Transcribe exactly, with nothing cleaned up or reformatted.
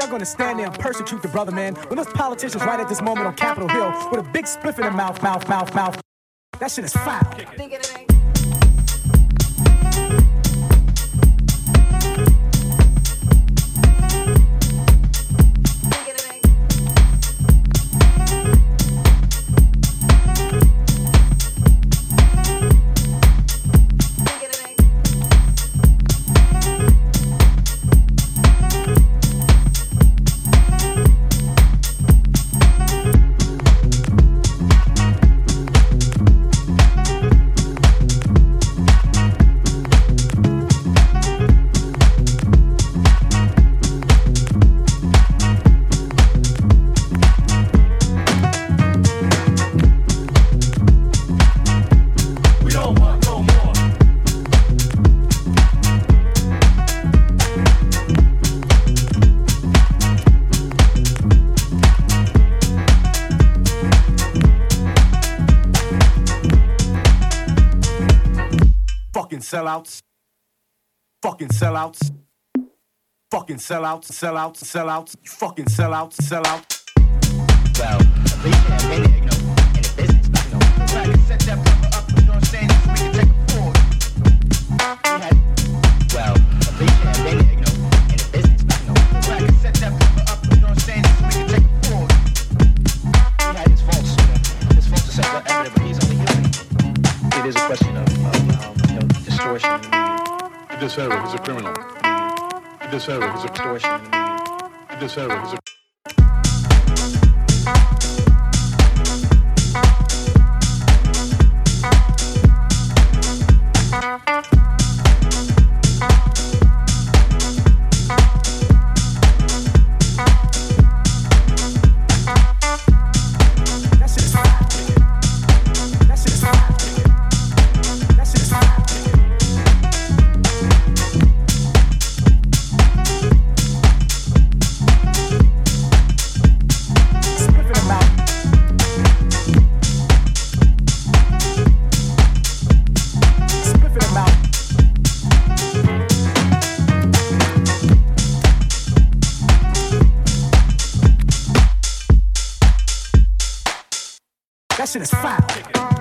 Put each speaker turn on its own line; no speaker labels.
y'all gonna stand there and persecute the brother, man? When those politicians right at this moment on Capitol Hill with a big spliff in their mouth, mouth, mouth, mouth. That shit is foul. Think it ain't.
Sellouts, fucking sellouts, fucking sellouts, sellouts, sellouts, you fucking sellouts, sellouts.
Well, at least you have many, you know, in the business, but, you know, so I can set that brother up, you know what I'm saying, so we can take it forward. We had, well, at least you have many, you know, in the business, but, you know, so I can set that brother up, you know what I'm saying, so we can take it forward. He had his faults, you know, his faults are self-evident, but he's only human. It is a question of, of um, you know, distortion in the media.
He did say he's a criminal. He did say he's a
distortion in the media.
He did say he's a
That shit is foul.